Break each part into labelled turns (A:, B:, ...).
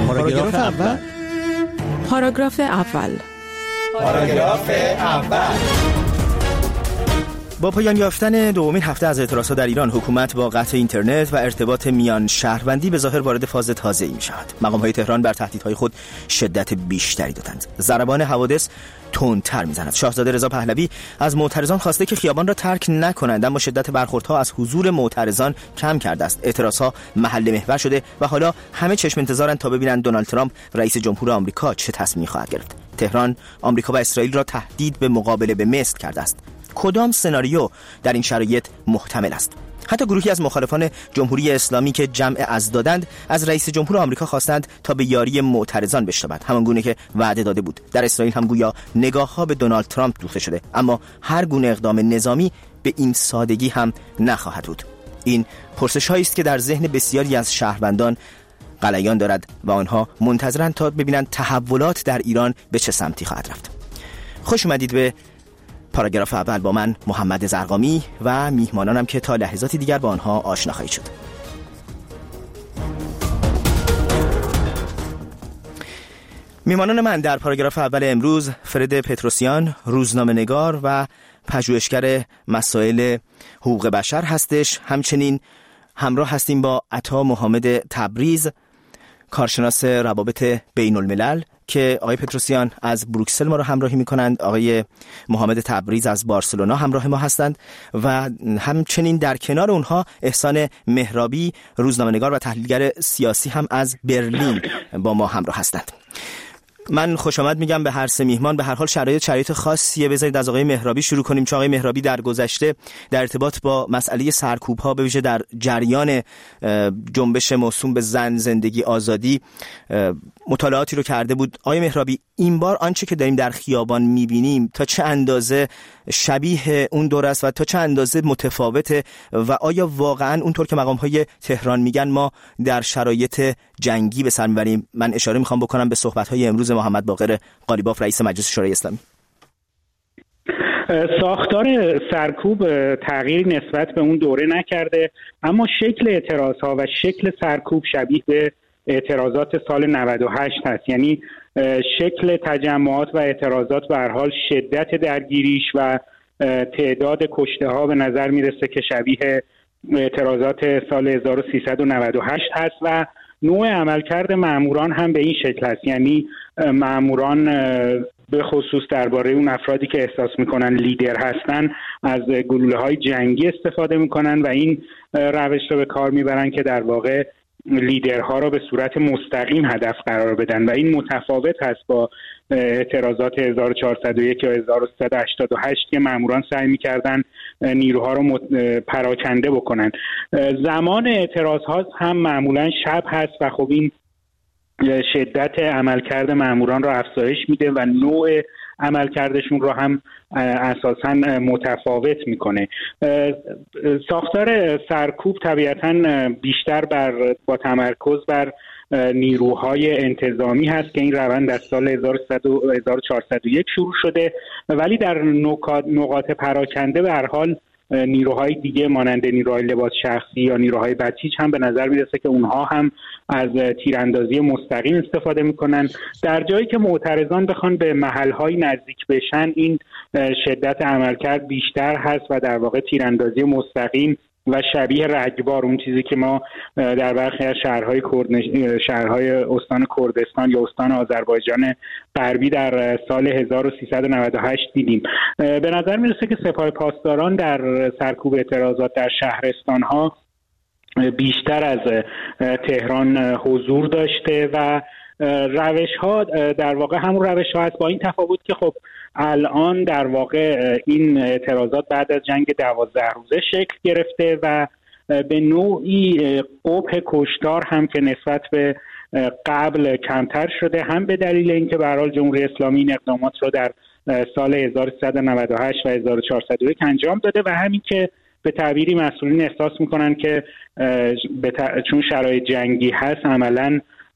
A: پاراگراف اول.
B: پاراگراف اول.
A: پاراگراف اول. با پایان یافتن دومین هفته از اعتراضات در ایران، حکومت با قطع اینترنت و ارتباط میان شهروندی به ظاهر وارد فاز تازه‌ای می‌شود. مقام‌های تهران بر تهدیدهای خود شدت بیشتری دادند. ضربان حوادث تندتر می‌زند. شاهزاده رضا پهلوی از معترضان خواسته که خیابان را ترک نکنند، اما شدت برخوردها از حضور معترضان کم کرده است. اعتراضها محل محور شده و حالا همه چشم انتظارند تا ببینند دونالد ترامپ رئیس جمهور آمریکا چه تصمیمی خواهد گرفت. تهران آمریکا و اسرائیل را تهدید به مقابله به مثل کرده است. کدام سناریو در این شرایط محتمل است؟ حتی گروهی از مخالفان جمهوری اسلامی که جمع از دادند از رئیس جمهور آمریکا خواستند تا به یاری معترضان بشتابد، همان گونه که وعده داده بود. در اسرائیل هم گویا نگاه‌ها به دونالد ترامپ دوخته شده، اما هر گونه اقدام نظامی به این سادگی هم نخواهد بود. این پرسش‌هایی است که در ذهن بسیاری از شهروندان غلیان دارد و آنها منتظرند تا ببینند تحولات در ایران به چه سمتی خواهد رفت. خوش اومدید به پاراگراف اول با من محمد زرقامی و میهمانانم که تا لحظاتی دیگر با آنها آشنا خواهید شد. میهمانان من در پاراگراف اول امروز فرد پتروسیان، روزنامه‌نگار و پژوهشگر مسائل حقوق بشر هستش. همچنین همراه هستیم با عطا محمد تبریز، کارشناس روابط بین الملل که آقای پتروسیان از بروکسل ما را همراهی می‌کنند، آقای محمد تبریز از بارسلونا همراه ما هستند و همچنین در کنار اونها احسان مهرابی، روزنامه‌نگار و تحلیلگر سیاسی هم از برلین با ما همراه هستند. من خوش آمد میگم به هر سه میهمان. به هر حال شرایط خاصیه. بذارید از آقای مهرابی شروع کنیم، چون آقای مهرابی در گذشته در ارتباط با مسئله سرکوب‌ها به ویژه در جریان جنبش موسوم به زن، زندگی، آزادی مطالعاتی رو کرده بود. آقای مهرابی، این بار آنچه که داریم در خیابان می‌بینیم تا چه اندازه شبیه اون دور است و تا چه اندازه متفاوته و آیا واقعاً اونطور که مقام‌های تهران میگن ما در شرایط جنگی به سر میبریم؟ من اشاره میخوام بکنم به صحبت‌های امروز محمد باقر قالیباف رئیس مجلس شورای اسلامی.
C: ساختار سرکوب تغییری نسبت به اون دوره نکرده، اما شکل اعتراضها و شکل سرکوب شبیه به اعتراضات سال 98 هست. یعنی شکل تجمعات و اعتراضات به هر حال شدت درگیریش و تعداد کشته ها به نظر میرسه که شبیه اعتراضات سال 1398 هست و نوع عملکرد ماموران هم به این شکل است. یعنی ماموران به خصوص درباره اون افرادی که احساس میکنن لیدر هستن از گلوله‌های جنگی استفاده میکنن و این روش رو به کار میبرن که در واقع لیدرها را به صورت مستقیم هدف قرار بدن و این متفاوت هست با اعتراضات 1401 یا 1388 که ماموران سعی می‌کردن نیروها رو پراکنده بکنن. زمان اعتراض‌ها هم معمولاً شب هست و خب این شدت عملکرد ماموران را افزایش میده و نوع عملکردشون رو هم اساساً متفاوت میکنه. ساختار سرکوب طبیعتاً بیشتر با تمرکز بر نیروهای انتظامی هست که این روند از سال 1401 شروع شده، ولی در نقاط پراکنده به هر حال نیروهای دیگه مانند نیروهای لباس شخصی یا نیروهای بسیج هم به نظر میرسه که اونها هم از تیراندازی مستقیم استفاده میکنن. در جایی که معترضان بخوان به محلهای نزدیک بشن این شدت عملکرد بیشتر هست و در واقع تیراندازی مستقیم و شبیه رگبار، اون چیزی که ما در برخی از شهرهای استان کردستان یا استان آذربایجان غربی در سال 1398 دیدیم. به نظر میرسه که سپاه پاسداران در سرکوب اعتراضات در شهرستانها بیشتر از تهران حضور داشته و روش ها در واقع همون روش ها هست، با این تفاوت که خب الان در واقع این اعتراضات بعد از جنگ 12 روزه شکل گرفته و به نوعی قبح کشتار هم که نسبت به قبل کمتر شده، هم به دلیل اینکه به هر حال جمهوری اسلامی این اقدامات رو در سال 1398 و 1401 انجام داده و همین که به تعبیری مسئولین احساس میکنن که چون شرایط جنگی هست عملاً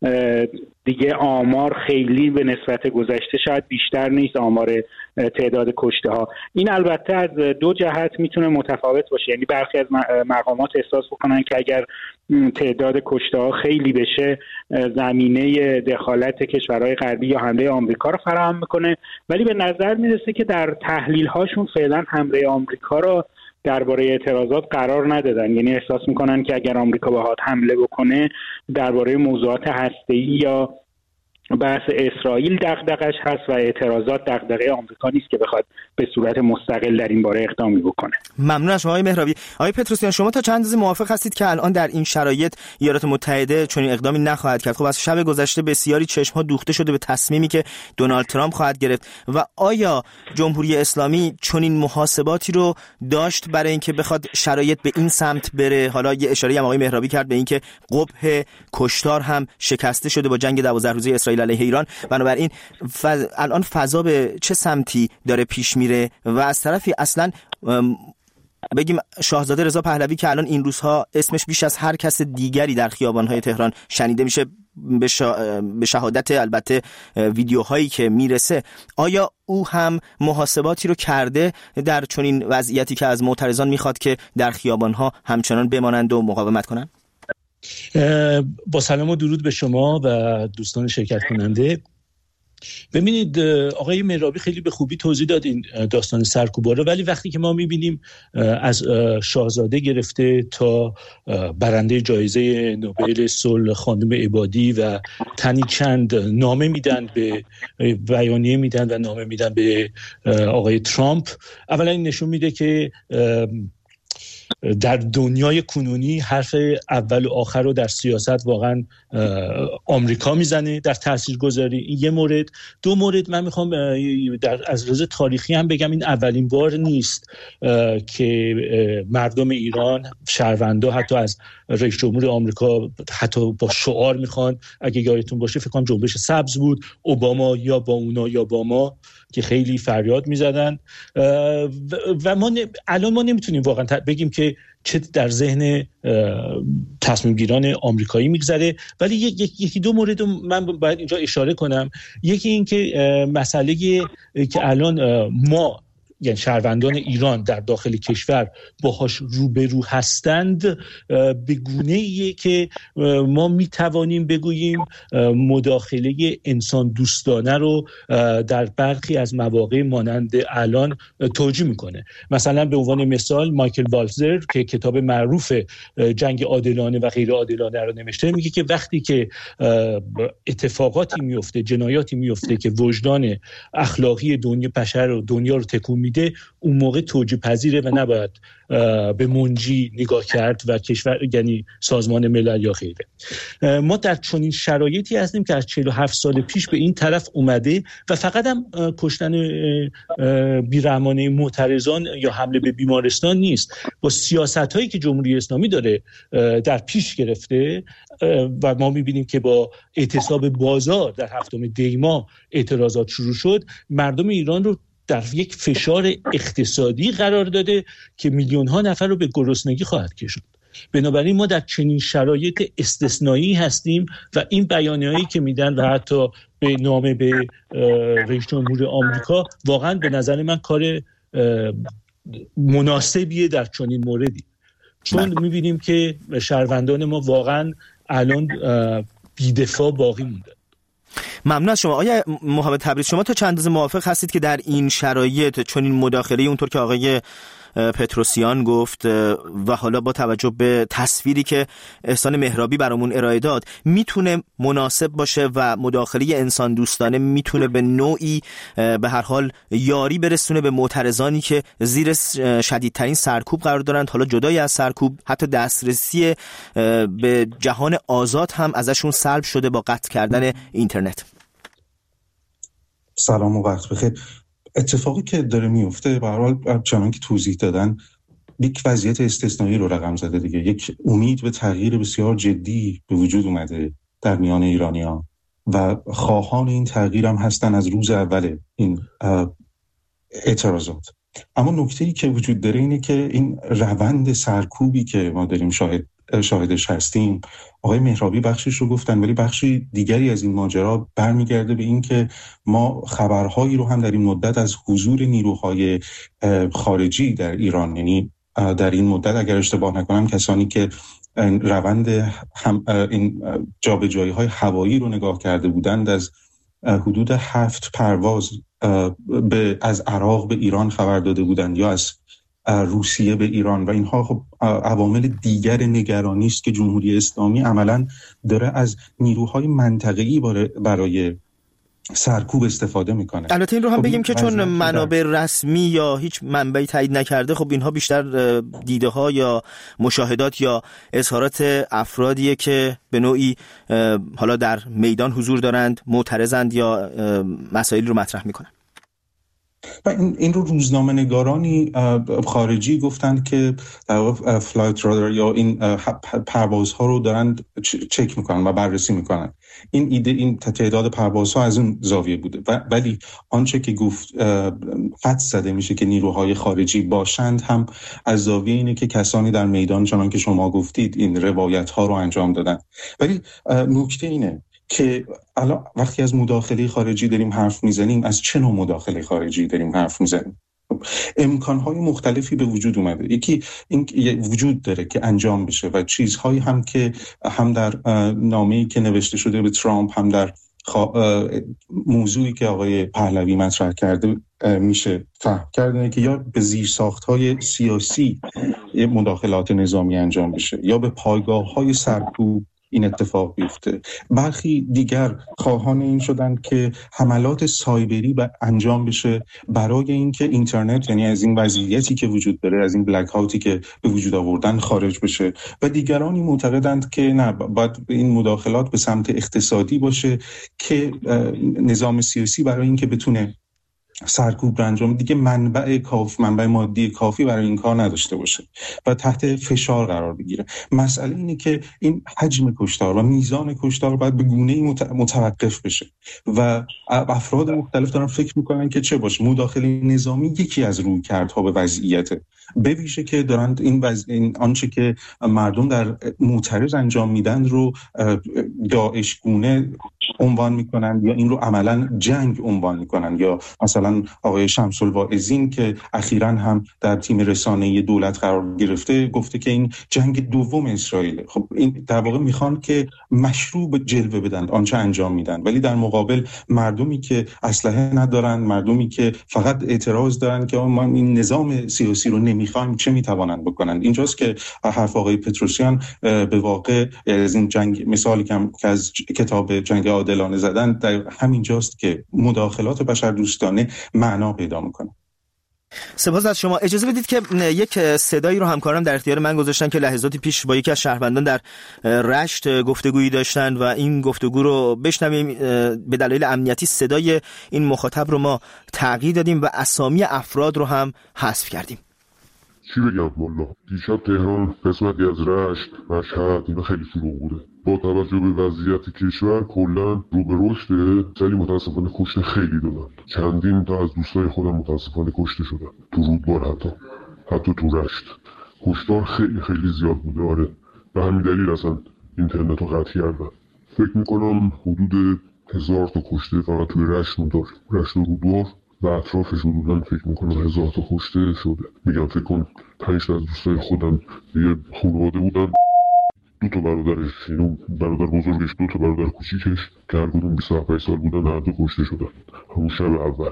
C: دیگه آمار خیلی به نسبت گذشته شاید بیشتر نیست، آمار تعداد کشته ها. این البته از دو جهت میتونه متفاوت باشه، یعنی برخی از مقامات احساس بکنن که اگر تعداد کشته ها خیلی بشه زمینه دخالت کشورهای غربی یا حمله آمریکا رو فراهم میکنه، ولی به نظر میرسه که در تحلیل هاشون فعلا حمله آمریکا رو درباره اعتراضات قرار ندادن، یعنی احساس میکنن که اگر آمریکا بخواد حمله بکنه درباره موضوعات هسته‌ای یا بحث اسرائیل دغدغش هست و اعتراضات دغدغه آمریکا نیست که بخواد به صورت مستقل در این باره اقدامی بکنه.
A: ممنون از شما آقای مهرابی. آقای پتروسیان، شما تا چند اندازه موافق هستید که الان در این شرایط ایالات متحده چنین اقدامی نخواهد کرد؟ خب از شب گذشته بسیاری چشم‌ها دوخته شده به تصمیمی که دونالد ترامپ خواهد گرفت و آیا جمهوری اسلامی چنین محاسباتی رو داشت برای اینکه بخواد شرایط به این سمت بره؟ حالا یه اشاره هم آقای مهرابی کرد به اینکه قبح کشتار هم شکسته شده با جنگ 12 روزه اسرائیل علیه ایران. بنابراین الان فضا به چه سمتی داره پیش میره؟ و از طرفی اصلا بگیم شاهزاده رضا پهلوی که الان این روزها اسمش بیش از هر کس دیگری در خیابان‌های تهران شنیده میشه به شهادت البته ویدیوهایی که میرسه، آیا او هم محاسباتی رو کرده در چنین وضعیتی که از معترضان میخواد که در خیابان‌ها همچنان بمانند و مقاومت کنند؟
D: با سلام و درود به شما و دوستان شرکت کننده. ببینید آقای مهرابی خیلی به خوبی توضیح داد این داستان سرکوبا رو، ولی وقتی که ما میبینیم از شاهزاده گرفته تا برنده جایزه نوبل صلح خانم عبادی و تنی چند نامه میدن به بیانیه میدن و نامه میدن به آقای ترامپ، اولا این نشون میده که در دنیای کنونی حرف اول و آخر رو در سیاست واقعا آمریکا میزنه در تاثیرگذاری. این یه مورد. دو مورد من میخوام از لحاظ تاریخی هم بگم این اولین بار نیست که مردم ایران، شهروندا حتی از رئیس جمهور آمریکا حتی با شعار میخوان، اگه یادتون باشه فکر کنم جنبش سبز بود، اوباما یا با اونا یا با ما، که خیلی فریاد میزدن و ما الان ما نمیتونیم واقعا بگیم که چه در ذهن تصمیم گیران آمریکایی میگذره، ولی یکی دو مورد من باید اینجا اشاره کنم. یکی این که مسئله که الان ما یعنی شهروندان ایران در داخل کشور باهاش روبرو هستند به گونه‌ایه که ما میتوانیم بگوییم مداخله انسان دوستانه رو در برخی از مواقع مانند الان توجیه میکنه. مثلا به عنوان مثال مایکل والزر که کتاب معروف جنگ عادلانه و غیر عادلانه رو نوشته، میگه که وقتی که اتفاقاتی میفته، جنایاتی میفته که وجدان اخلاقی دنیا رو تکون میده، اون موقع توجیه پذیره و نباید به منجی نگاه کرد و کشور یعنی سازمان ملل یا غیره. ما در چنین شرایطی هستیم که از 47 سال پیش به این طرف اومده و فقط هم کشتن بیرحمانه معترضان یا حمله به بیمارستان نیست، با سیاست‌هایی که جمهوری اسلامی داره در پیش گرفته و ما می‌بینیم که با اعتصاب بازار در 7 دی ماه اعتراضات شروع شد، مردم ایران رو در یک فشار اقتصادی قرار داده که میلیون‌ها نفر رو به گرسنگی خواهد کشاند. بنابراین ما در چنین شرایط استثنایی هستیم و این بیانیه‌ای که میدن و حتی به نامه به رئیس جمهور آمریکا واقعا به نظر من کار مناسبیه در چنین موردی، چون می‌بینیم که شهروندان ما واقعا الان بی‌دفاع باقی مونده.
A: ممنون از شما آقای محمد تبریز. شما تا چند اندازه موافق هستید که در این شرایط چون این مداخله اونطور که آقای پتروسیان گفت و حالا با توجه به تصویری که احسان مهرابی برامون ارائه داد میتونه مناسب باشه و مداخله انسان دوستانه میتونه به نوعی به هر حال یاری برسونه به معترضانی که زیر شدیدترین سرکوب قرار دارند، حالا جدای از سرکوب حتی دسترسی به جهان آزاد هم ازشون سلب شده با قطع کردن اینترنت.
E: سلام و وقت بخیر. اتفاقی که داره میفته به هر حال چنان که توضیح دادن یک وضعیت استثنایی رو رقم زده دیگه. یک امید به تغییر بسیار جدی به وجود اومده در میان ایرانیان و خواهان این تغییر هم هستن از روز اول این اعتراضات. اما نکته‌ای که وجود داره اینه که این روند سرکوبی که ما داریم شاهد شاهدش هستیم. آقای مهرابی بخشش رو گفتن، ولی بخشی دیگری از این ماجرا برمیگرده به این که ما خبرهایی رو هم در این مدت از حضور نیروهای خارجی در ایران، یعنی در این مدت اگر اشتباه نکنم کسانی که روند این جابجایی‌های هوایی رو نگاه کرده بودند از حدود 7 پرواز از عراق به ایران خبر داده بودند یا از روسیه به ایران، و اینها خب عوامل دیگر نگرانی است که جمهوری اسلامی عملاً داره از نیروهای منطقه‌ای برای سرکوب استفاده میکنه.
A: البته این رو هم بگیم که چون منابع رسمی یا هیچ منبعی تایید نکرده، خب اینها بیشتر دیده ها یا مشاهدات یا اظهارات افرادیه که به نوعی حالا در میدان حضور دارند، معترضند یا مسائل رو مطرح میکنن.
E: و این رو روزنامه نگارانی خارجی گفتند که در واقع فلایت رادار یا این پروازها رو دارن چک میکنن و بررسی میکنن. این ایده، این تعداد پروازها از اون زاویه بوده، ولی آنچه که گفت حدس زده میشه که نیروهای خارجی باشند هم از زاویه اینه که کسانی در میدان چنان که شما گفتید این روایت ها رو انجام دادن. ولی نکته اینه که الان وقتی از مداخله خارجی داریم حرف میزنیم، از چه نوع مداخله خارجی داریم حرف میزنیم؟ امکانهای مختلفی به وجود اومده. یکی این وجود داره که انجام بشه و چیزهایی هم که هم در نامه‌ای که نوشته شده به ترامپ، هم در موضوعی که آقای پهلوی مطرح کرده میشه فهم کردن که یا به زیرساخت‌های سیاسی مداخلات نظامی انجام بشه یا به پایگاه‌های سرکوب این اتفاق بیفته. برخی دیگر خواهان این شدن که حملات سایبری انجام بشه برای اینکه اینترنت، یعنی از این وضعیتی که وجود داره، از این بلک هاوتی که به وجود آوردن خارج بشه، و دیگرانی معتقدند که نه، باید این مداخلات به سمت اقتصادی باشه که نظام سیاسی برای اینکه بتونه سرکوب رو انجام دیگه منبع مادی کافی برای این کار نداشته باشه و تحت فشار قرار بگیره. مسئله اینه که این حجم کشتار و میزان کشتار باید به گونه‌ای متوقف بشه و افراد مختلف دارن فکر میکنن که چه باشه. مداخله نظامی یکی از رویکردها به وضعیته، به ویژه که دارن این آنچه که مردم در معترض انجام میدن رو داعش گونه عنوان میکنن یا این رو عملا جنگ عنوان میکنن. یا مثلا آقای شمس الواعظین که اخیراً هم در تیم رسانه‌ای دولت قرار گرفته گفته که این جنگ دوم اسرائیل. خب این در واقع میخوان که مشروع جلوه بدن آنچه انجام میدن، ولی در مقابل مردمی که اسلحه ندارن، مردمی که فقط اعتراض دارن که ما این نظام سیاسی رو نمیخوایم، چه میتوانند بکنن. اینجاست که حرف آقای پتروسیان به واقع از این جنگ مثالی که از کتاب جنگ عادلانه زدن در همین جاست که مداخلات بشردوستانه معنا پیدا میکنه.
A: سپاس از شما. اجازه بدید که یک صدایی رو همکارم در اختیار من گذاشتن که لحظاتی پیش با یکی از شهروندان در رشت گفتگویی داشتن و این گفتگو رو بشنویم. به دلایل امنیتی صدای این مخاطب رو ما تغییر دادیم و اسامی افراد رو هم حذف کردیم.
F: چی بگم والله، دیشب تهران قسمتی از رشت، مشهد اینا خیلی شلوغ بوده. با توجه به وضعیت کشور کلا رو به رشده، ولی متاسفانه کشته خیلی دادن. چندین تا از دوستای خودم متاسفانه کشته شدن تو رودبار، حتی تو رشت کشتار خیلی خیلی زیاد بوده. آره، به همین دلیل اصلا اینترنت رو قطع کردن. فکر میکنم حدود 1000 تا کشته فقط توی رشت داره. رشت و رودبار و اطرافش حدوداً فکر میکنم 1000 تا کشته شده. میگم فکر کن 5 تا از دوستای خودم یه خانواده بودن، 2 تا برادرش، یعنی برادر بزرگش 2 تا برادر کوچیکش که هر کدوم 27 سال بودن، هر دو کشته شدن همون شب اول.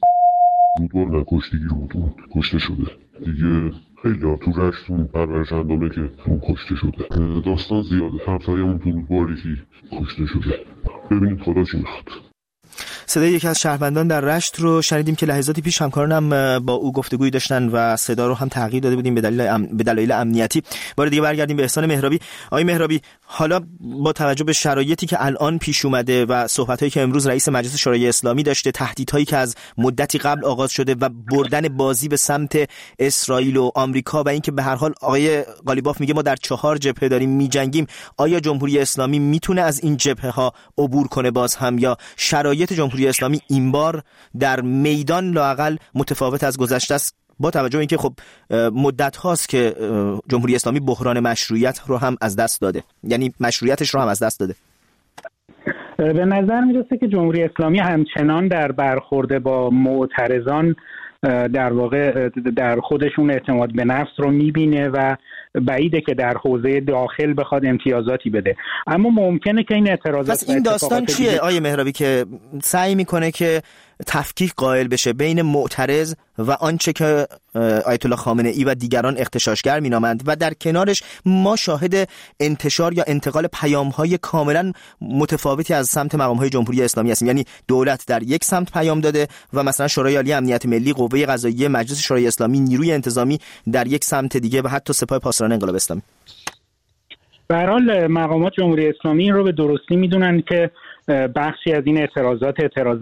F: رودبار نکشتگیر بود، کشته شده دیگه. خیلی ها تو رشتون پرورشندانه که اون کشته شده. داستان زیاده. همسایه‌مون تو رودباری که کشته شده. ببینید خدا چی میخواد.
A: صدای یکی از شهروندان در رشت رو شنیدیم که لحظاتی پیش همکارانم با او گفتگویی داشتن و صدا رو هم تغییر داده بودیم به دلایل امنیتی. بار دیگه برگردیم به احسان مهرابی. آقای مهرابی، حالا با توجه به شرایطی که الان پیش اومده و صحبتایی که امروز رئیس مجلس شورای اسلامی داشته، تهدیدهایی که از مدتی قبل آغاز شده و بردن بازی به سمت اسرائیل و آمریکا و اینکه به هر حال آقای قالیباف میگه ما در 4 جبهه داریم میجنگیم، آیا جمهوری اسلامی میتونه از این جبهه ها عبور کنه باز هم، یا شرایط جمهوری جمهوری اسلامی این بار در میدان لااقل متفاوت از گذشته است، با توجه به اینکه خب مدت هاست که جمهوری اسلامی بحران مشروعیت رو هم از دست داده، یعنی مشروعیتش رو هم از دست داده؟
C: به نظر میرسه که جمهوری اسلامی همچنان در برخورد با معترضان در واقع در خودشون اعتماد به نفس رو میبینه و بعیده که در حوزه داخل بخواد امتیازاتی بده، اما ممکنه که این اعتراضات
A: پس این داستان چیه آیه مهرابی که سعی میکنه که تفکیک قائل بشه بین معترض و آنچه که آیت الله خامنه ای و دیگران اغتشاشگر مینامند و در کنارش ما شاهد انتشار یا انتقال پیام‌های کاملا متفاوتی از سمت مقام‌های جمهوری اسلامی هستیم؟ یعنی دولت در یک سمت پیام داده و مثلا شورای عالی امنیت ملی، قوه قضاییه، مجلس شورای اسلامی، نیروی انتظامی در یک سمت دیگه و حتی سپاه پاسداران انقلاب اسلامی.
C: به هر حال مقامات جمهوری اسلامی این رو به درستی میدونن که بخشی از این اعتراضات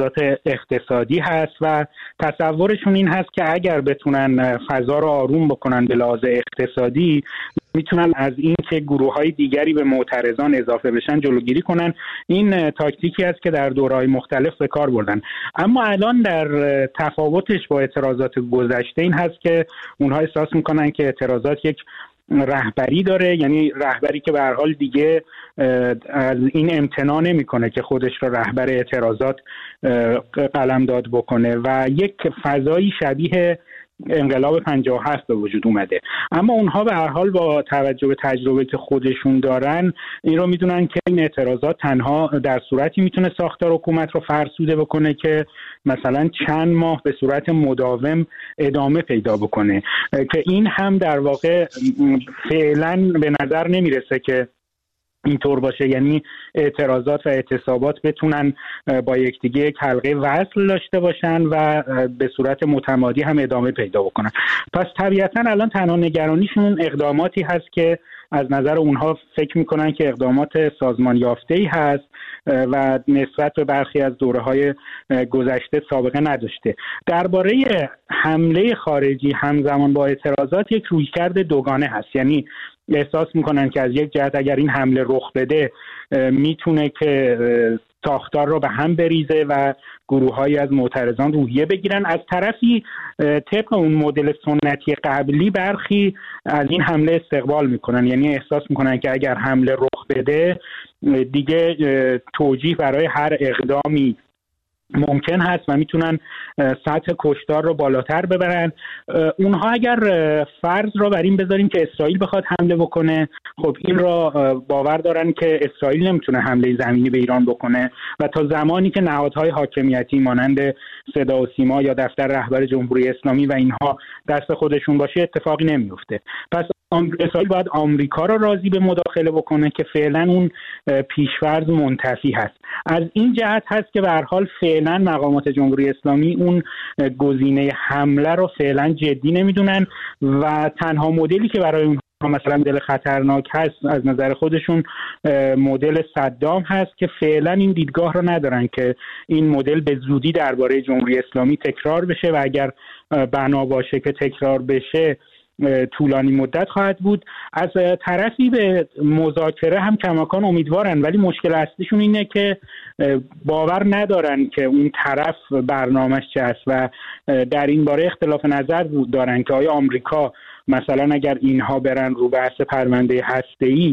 C: اقتصادی هست و تصورشون این هست که اگر بتونن فضا رو آروم بکنن به لحاظ اقتصادی، میتونن از این که گروه‌های دیگری به معترضان اضافه بشن جلوگیری کنن. این تاکتیکی است که در دوره‌های مختلف به کار بردن، اما الان در تفاوتش با اعتراضات گذشته این هست که اونها احساس میکنن که اعتراضات یک رهبری داره، یعنی رهبری که به هر حال دیگه از این امتناع نمیکنه که خودش رو رهبر اعتراضات قلمداد بکنه و یک فضایی شبیه انقلاب 57 به وجود اومده. اما اونها به هر حال با توجه به تجربه که خودشون دارن این رو میدونن که این اعتراضات تنها در صورتی میتونه ساختار حکومت رو فرسوده بکنه که مثلا چند ماه به صورت مداوم ادامه پیدا بکنه، که این هم در واقع فعلا به نظر نمیرسه که اینطور باشه، یعنی اعتراضات و اعتصابات بتونن با یکدیگه یک حلقه وصل داشته باشن و به صورت متمادی هم ادامه پیدا بکنن. پس طبیعتا الان تنها نگرانیشون اقداماتی هست که از نظر اونها فکر میکنن که اقدامات سازمان یافته‌ای هست و نسبت به برخی از دوره‌های گذشته سابقه نداشته. درباره حمله خارجی همزمان با اعتراضات یک رویکرد دوگانه هست، یعنی احساس میکنن که از یک جهت اگر این حمله رخ بده میتونه که ساختار رو به هم بریزه و گروه‌هایی از معترضان روحیه بگیرن. از طرفی طبق اون مدل سنتی قبلی برخی از این حمله استقبال میکنن، یعنی احساس میکنن که اگر حمله رخ بده دیگه توجیه برای هر اقدامی ممکن هست و میتونن سطح کشتار رو بالاتر ببرن. اونها اگر فرض رو بر این بذاریم که اسرائیل بخواد حمله بکنه، خب این را باور دارن که اسرائیل نمیتونه حمله زمینی به ایران بکنه و تا زمانی که نهادهای حاکمیتی مانند صدا و سیما یا دفتر رهبر جمهوری اسلامی و اینها دست خودشون باشه اتفاقی نمیفته. پس اسرائیل باید آمریکا را راضی به مداخله بکنه که فعلا اون پیش‌فرض منتفی هست. از این جهت هست که به هر حال فعلا مقامات جمهوری اسلامی اون گزینه حمله رو فعلا جدی نمیدونن و تنها مدلی که برای اون مثلا مدل خطرناک هست از نظر خودشون مدل صدام هست که فعلا این دیدگاه رو ندارن که این مدل به زودی درباره جمهوری اسلامی تکرار بشه و اگر بنا باشه که تکرار بشه طولانی مدت خواهد بود. از طرفی به مذاکره هم کماکان امیدوارن، ولی مشکل اصلیشون اینه که باور ندارن که اون طرف برنامه‌اش چه است و در این باره اختلاف نظر دارن که آیا آمریکا مثلا اگر اینها برن رو بحث پرونده هسته‌ای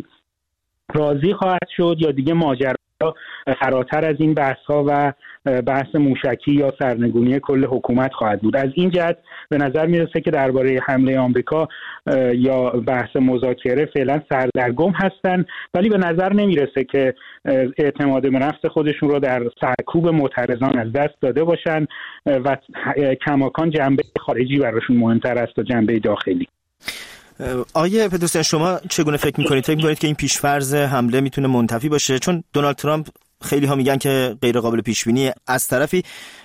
C: راضی خواهد شد یا دیگه ماجرا فراتر از این بحث‌ها و بحث موشکی یا سرنگونی کل حکومت خواهد بود. از این جهت به نظر میرسه که درباره حمله آمریکا یا بحث مذاکره فعلا سردرگم هستن، ولی به نظر نمیرسه که اعتماد به نفس خودشون رو در سرکوب معترضان از دست داده باشن و کماکان جنبه خارجی براشون مهمتر است تا جنبه داخلی.
A: آیه پتروسیان شما چگونه فکر میکنید؟ فکر میکنید که این پیشفرض حمله میتونه منتفی باشه؟ چون دونالد ترامپ خیلی ها میگن که غیر قابل پیش بینی. از طرفی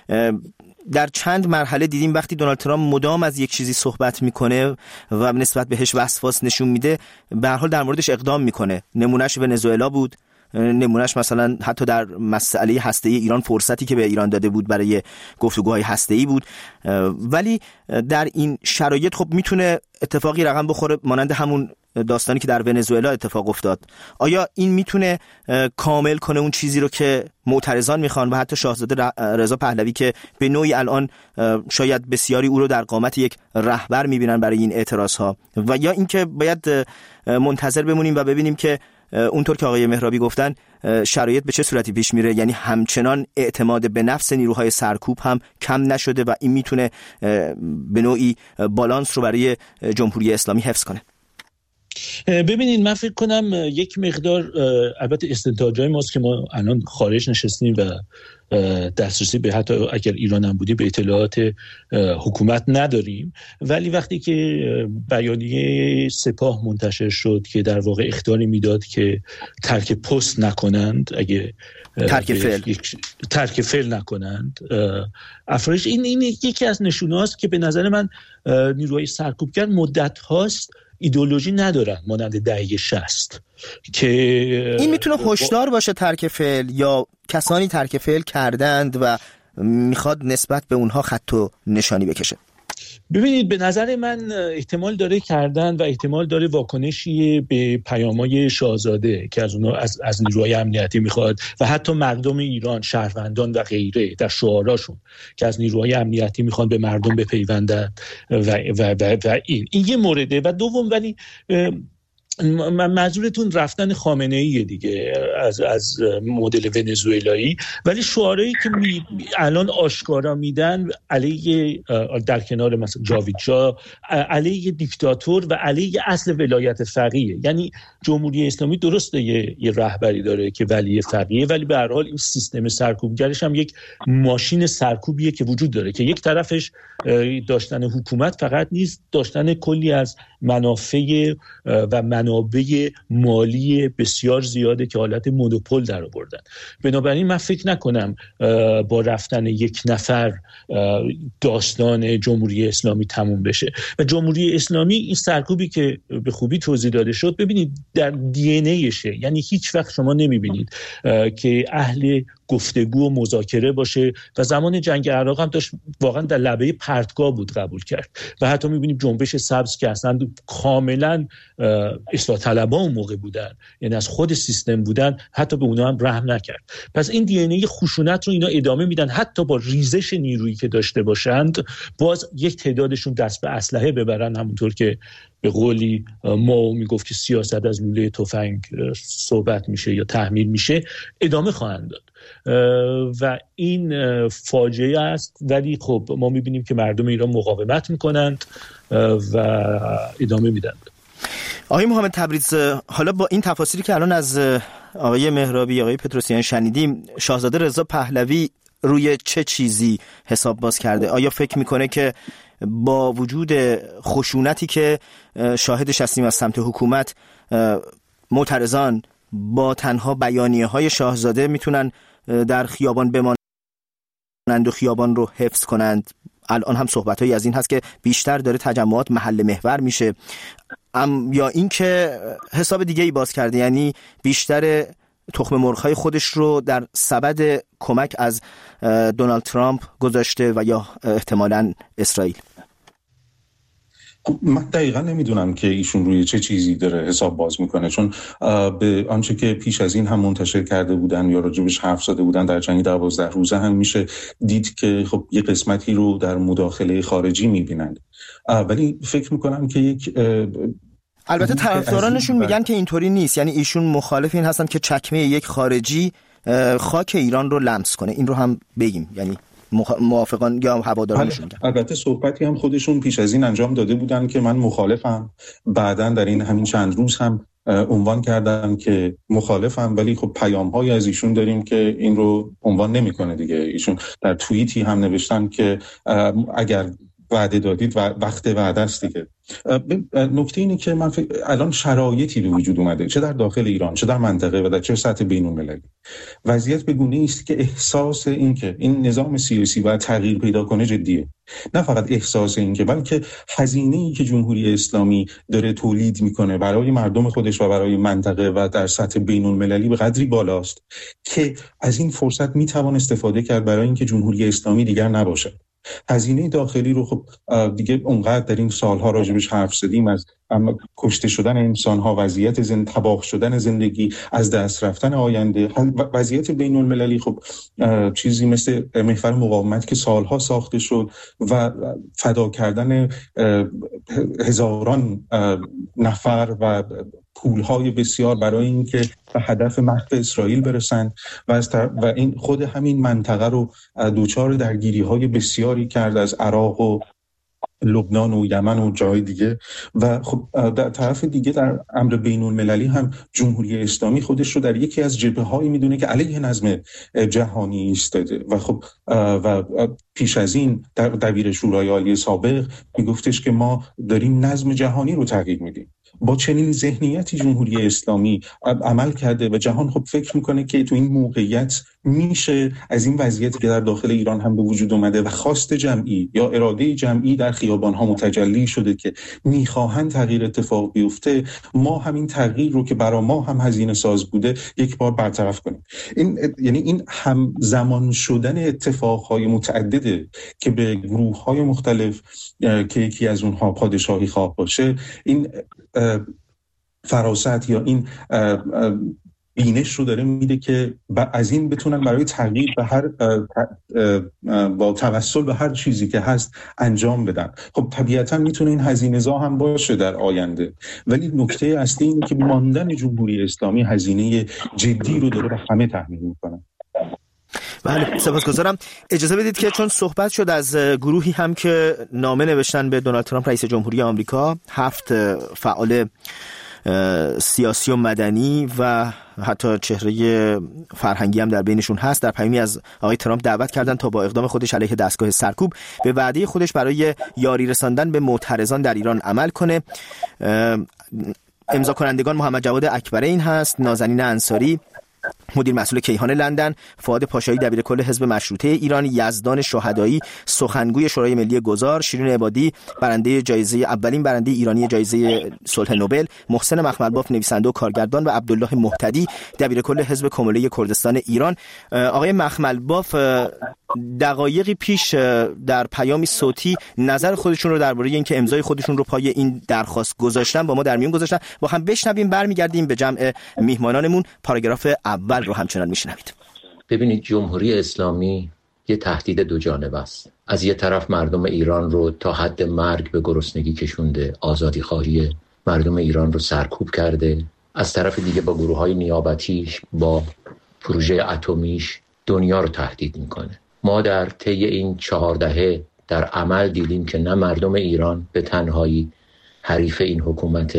A: در چند مرحله دیدیم وقتی دونالد ترامپ مدام از یک چیزی صحبت میکنه و نسبت بهش وسواس نشون میده به هر حال در موردش اقدام میکنه. نمونهش ونزوئلا بود، نمونهش مثلا حتی در مسئله هسته‌ای ایران فرصتی که به ایران داده بود برای گفتگوهای هسته‌ای بود. ولی در این شرایط خب میتونه اتفاقی رقم بخوره مانند همون داستانی که در ونزوئلا اتفاق افتاد، آیا این میتونه کامل کنه اون چیزی رو که معترضان میخوان و حتی شاهزاده رضا پهلوی که به نوعی الان شاید بسیاری او رو در قامت یک رهبر میبینن برای این اعتراضها، و یا اینکه باید منتظر بمونیم و ببینیم که اونطور که آقای مهرابی گفتن شرایط به چه صورتی پیش میره، یعنی همچنان اعتماد به نفس نیروهای سرکوب هم کم نشده و این میتونه به نوعی بالانس رو برای جمهوری اسلامی حفظ کنه؟
D: ببینید من فکر کنم یک مقدار، البته استنتاجهای ماست که ما الان خارج نشستیم و دسترسی به حتی اگر ایران هم بودیم به اطلاعات حکومت نداریم، ولی وقتی که بیانیه سپاه منتشر شد که در واقع اخطاری میداد که ترک پست نکنند، اگه ترک فعل نکنند افرایش، این یکی از نشونهاست که به نظر من نیروهای سرکوبگر مدت هاست ایدئولوژی ندارن مانند دهه 60 که
A: این میتونه هشدار باشه ترک فعل، یا کسانی ترک فعل کردند و میخواد نسبت به اونها خط و نشانی بکشه.
D: ببینید به نظر من احتمال داره کردن و احتمال داره واکنشی به پیام‌های شاهزاده که از اونها از نیروهای امنیتی میخواد و حتی مردم ایران، شهروندان و غیره در شعاراشون که از نیروهای امنیتی میخوان به مردم بپیوندن و این یه مورده. و دوم، ولی من منظورتون رفتن خامنه‌ای دیگه از مدل ونزوئلایی، ولی شعارهایی که الان آشکارا میدن علیه، در کنار مثلا جاوید شاه، علیه دیکتاتور و علیه اصل ولایت فقیه. یعنی جمهوری اسلامی درسته یه رهبری داره که ولی فقیه، ولی به هر حال این سیستم سرکوبگرش هم یک ماشین سرکوبیه که وجود داره که یک طرفش داشتن حکومت فقط نیست، داشتن کلی از منافع و منابع مالی بسیار زیاده که حالت مونوپول در آوردن. بنابراین من فکر نکنم با رفتن یک نفر داستان جمهوری اسلامی تموم بشه. و جمهوری اسلامی این سرکوبی که به خوبی توضیح داده شد، ببینید در دی ان ایشه، یعنی هیچ وقت شما نمیبینید که اهل گفتگو و مذاکره باشه و زمان جنگ عراق هم داشت واقعا در لبه پرتگاه بود قبول کرد. و حتی میبینیم جنبش سبز که اصلا کاملا اصلاح طلبها اون موقع بودن، یعنی از خود سیستم بودن، حتی به اونها هم رحم نکرد. پس این دی ان ای خشونت رو اینا ادامه میدن، حتی با ریزش نیرویی که داشته باشند باز یک تعدادشون دست به اسلحه ببرن، همونطور که به قولی ما میگفت که سیاست از لوله تفنگ صحبت میشه یا تحمیل میشه، ادامه خواهند داد و این فاجعه است. ولی خب ما میبینیم که مردم ایران مقاومت میکنند و ادامه میدن.
A: آقای محمد تبریز، حالا با این تفاصیلی که الان از آقای مهرابی، آقای پتروسیان شنیدیم، شاهزاده رضا پهلوی روی چه چیزی حساب باز کرده؟ آیا فکر میکنه که با وجود خشونتی که شاهدش هستیم از سمت حکومت، معترضان با تنها بیانیه‌های شاهزاده میتونن در خیابان بمانند و خیابان رو حفظ کنند؟ الان هم صحبت‌هایی از این هست که بیشتر داره تجمعات محل محور میشه، یا این که حساب دیگه‌ای باز کرده، یعنی بیشتر تخم مرغ‌های خودش رو در سبد کمک از دونالد ترامپ گذاشته و یا احتمالاً اسرائیل؟
E: من دقیقا نمیدونم که ایشون روی چه چیزی داره حساب باز میکنه، چون به آنچه که پیش از این هم منتشر کرده بودن یا راجبش حرف زده بودن در جنگ 12 روزه هم میشه دید که خب یه قسمتی رو در مداخله خارجی میبینند. ولی فکر میکنم که یک
A: البته طرفدارانشون میگن که اینطوری نیست، یعنی ایشون مخالف این هستن که چکمه یک خارجی خاک ایران رو لمس کنه. این رو هم بگیم، یعنی موافقان یا هوادارانشون میگن.
E: البته صحبتی هم خودشون پیش از این انجام داده بودن که من مخالفم، بعدن در این همین چند روز هم عنوان کردم که مخالفم، ولی خب پیام‌های از ایشون داریم که این رو عنوان نمی‌کنه دیگه. ایشون در توییتی هم نوشتن که اگر وعده دادید و وقت وعده است دیگه. نکته اینه که من الان شرایطی به وجود اومده، چه در داخل ایران، چه در منطقه و در چه سطح بین‌المللی، وضعیت به گونه‌ای است که احساس این که این نظام سیاسی باید تغییر پیدا کنه جدیه. نه فقط احساس این که، بلکه هزینه‌ای که جمهوری اسلامی داره تولید میکنه برای مردم خودش و برای منطقه و در سطح بین‌المللی به قدری بالاست که از این فرصت میتوان استفاده کرد برای اینکه جمهوری اسلامی دیگر نباشه. هزینه داخلی رو خب دیگه اونقدر در این سالها راجبش حرف زدیم، از کشته شدن انسان‌ها، وضعیت تباه شدن زندگی، از دست رفتن آینده، وضعیت بین المللی. خب چیزی مثل محور مقاومت که سالها ساخته شد و فدا کردن هزاران نفر و پولهای بسیار برای اینکه به هدف محو اسرائیل برسند و این خود همین منطقه رو دوچار درگیری‌های بسیاری کرد، از عراق و لبنان و یمن و جای دیگه. و خب در طرف دیگه در امر بین المللی هم جمهوری اسلامی خودش رو در یکی از جبهه‌هایی میدونه که علیه نظم جهانی ایستاده و خب و پیش از این در دبیر شورای عالی سابق میگفتش که ما داریم نظم جهانی رو تغییر میدیم. با چنین ذهنیتی جمهوری اسلامی عمل کرده و جهان خب فکر میکنه که تو این موقعیت میشه از این وضعیتی که در داخل ایران هم به وجود اومده و خواست جمعی یا اراده جمعی در خیابان‌ها متجلی شده که میخواهند تغییر اتفاق بیفته، ما همین تغییر رو که برای ما هم هزینه ساز بوده یک بار برطرف کنیم. یعنی این همزمان شدن اتفاقهای متعدده که به گروه‌های مختلف که یکی از اونها پادشاهی خواه باشه، این فراست یا این بینش رو داره میده که از این بتونن برای تغییر به هر با توسل به هر چیزی که هست انجام بدن. خب طبیعتا میتونه این هزینه‌زا هم باشه در آینده، ولی نکته اصلی اینه که ماندن جمهوری اسلامی هزینه جدی رو داره به همه تحمیل میکنه.
A: بله، سپاسگزارم. اجازه بدید که چون صحبت شد از گروهی هم که نامه نوشتن به دونالد ترامپ رئیس جمهوری آمریکا، 7 فعال سیاسی و مدنی و حتی چهره فرهنگی هم در بینشون هست، در پیامی از آقای ترامپ دعوت کردن تا با اقدام خودش علیه دستگاه سرکوب به وعده خودش برای یاری رساندن به معترضان در ایران عمل کنه. امضا کنندگان محمد جواد اکبرین هست، نازنین انصاری مدیر مسئول کیهان لندن، فؤاد پاشایی دبیر کل حزب مشروطه ایران، یزدان شهدایی سخنگوی شورای ملی گذار، شیرین عبادی اولین برنده ایرانی جایزه صلح نوبل، محسن مخملباف نویسنده و کارگردان و عبدالله مهتدی دبیر کل حزب کموله کردستان ایران. آقای مخملباف دقایقی پیش در پیامی صوتی نظر خودشون رو درباره اینکه امضای خودشون رو پای این درخواست گذاشتن با ما در میون گذاشتن. با هم بشنویم، برمیگردیم به جمع میهمانانمون. پاراگراف اول رو همچنان میشنوید.
G: ببینید، جمهوری اسلامی یه تهدید دو جانبه است. از یه طرف مردم ایران رو تا حد مرگ به گرسنگی کشونده، آزادی خواهی مردم ایران رو سرکوب کرده. از طرف دیگه با گروه‌های نیابتیش، با پروژه اتمیش دنیا رو تهدید میکنه. ما در طی این 4 دهه در عمل دیدیم که نه مردم ایران به تنهایی حریف این حکومت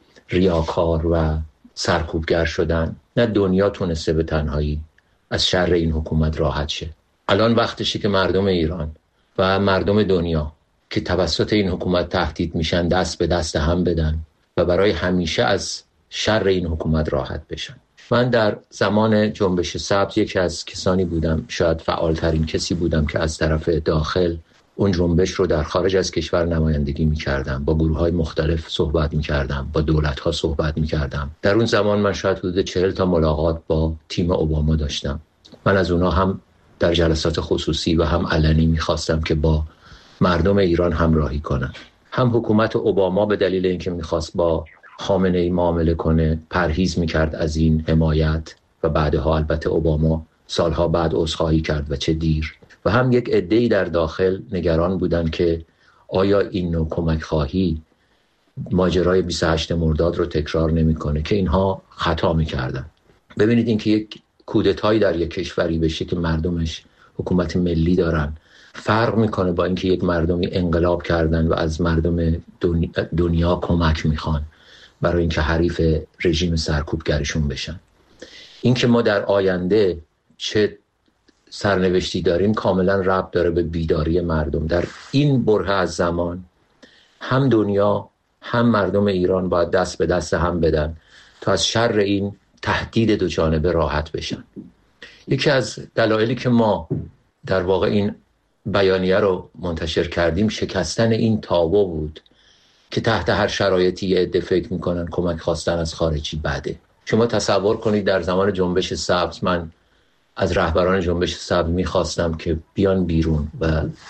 G: ریاکار و سرکوبگر شدن، نه دنیا تونسته به تنهایی از شر این حکومت راحت شه. الان وقتشه که مردم ایران و مردم دنیا که توسط این حکومت تهدید میشن دست به دست هم بدن و برای همیشه از شر این حکومت راحت بشن. من در زمان جنبش سبز یکی از کسانی بودم، شاید فعالترین کسی بودم که از طرف داخل اون جنبش رو در خارج از کشور نمایندگی می‌کردم، با گروه‌های مختلف صحبت می‌کردم، با دولت‌ها صحبت می‌کردم. در اون زمان من شاید حدود 40 تا ملاقات با تیم اوباما داشتم. من از اونها هم در جلسات خصوصی و هم علنی می‌خواستم که با مردم ایران همراهی کنن. هم حکومت اوباما به دلیل اینکه می‌خواست با خامنه‌ای معامله کنه پرهیز می‌کرد از این حمایت و بعدها البته اوباما سالها بعد عذرخواهی کرد و چه دیر. و هم یک عده‌ای در داخل نگران بودن که آیا این نوع کمک خواهی ماجرای 28 مرداد رو تکرار نمی‌کنه، که اینها خطا می‌کردن. ببینید، اینکه یک کودتایی در یک کشوری بشه که مردمش حکومت ملی دارن فرق می‌کنه با اینکه یک مردمی انقلاب کردن و از مردم دنیا کمک می‌خوان برای اینکه حریف رژیم سرکوبگرشون بشن. اینکه ما در آینده چه سرنوشتی داریم کاملا ربط داره به بیداری مردم. در این بره از زمان هم دنیا هم مردم ایران باید دست به دست هم بدن تا از شر این تهدید دو جانبه راحت بشن. یکی از دلایلی که ما در واقع این بیانیه رو منتشر کردیم شکستن این تابو بود که تحت هر شرایطی یه عده فکر میکنن کمک خواستن از خارجی بده. شما تصور کنید در زمان جنبش سبز من از رهبران جنبش سبز میخواستم که بیان بیرون و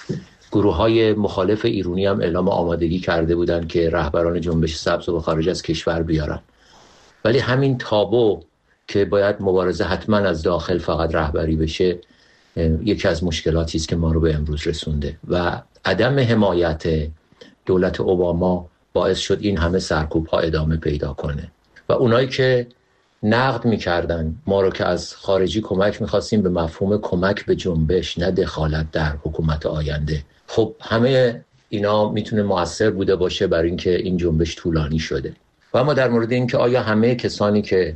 G: گروه‌های مخالف ایرانی هم اعلام آمادگی کرده بودند که رهبران جنبش سبز رو به خارج از کشور بیارن. ولی همین تابو که باید مبارزه حتما از داخل فقط رهبری بشه، یکی از مشکلاتی است که ما رو به امروز رسونده و عدم حمایت دولت اوباما باعث شد این همه سرکوب‌ها ادامه پیدا کنه. و اونایی که نقد می‌کردن ما رو که از خارجی کمک می‌خواستیم به مفهوم کمک به جنبش، نه دخالت در حکومت آینده، خب همه اینا میتونه مؤثر بوده باشه برای اینکه این جنبش طولانی شده. و اما در مورد اینکه آیا همه کسانی که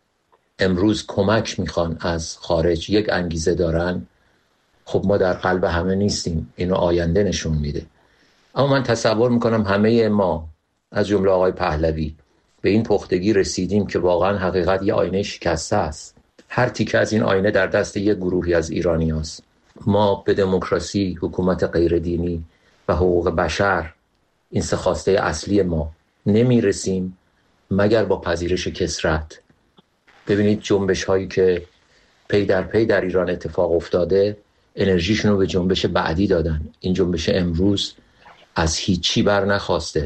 G: امروز کمک میخوان از خارج یک انگیزه دارن، خب ما در قلب همه نیستیم، اینو آینده نشون میده. اما من تصور میکنم همه ما از جمله آقای پهلوی به این پختگی رسیدیم که واقعا حقیقت یه آینه شکسته است. هر تیکه از این آینه در دست یک گروهی از ایرانی هست. ما به دموکراسی، حکومت غیر دینی و حقوق بشر، این سه خواسته اصلی ما نمیرسیم مگر با پذیرش کثرت. ببینید جنبش هایی که پی در پی در ایران اتفاق افتاده انرژیشون رو به جنبش بعدی دادن. این جنبش امروز از هیچی بر نخواسته،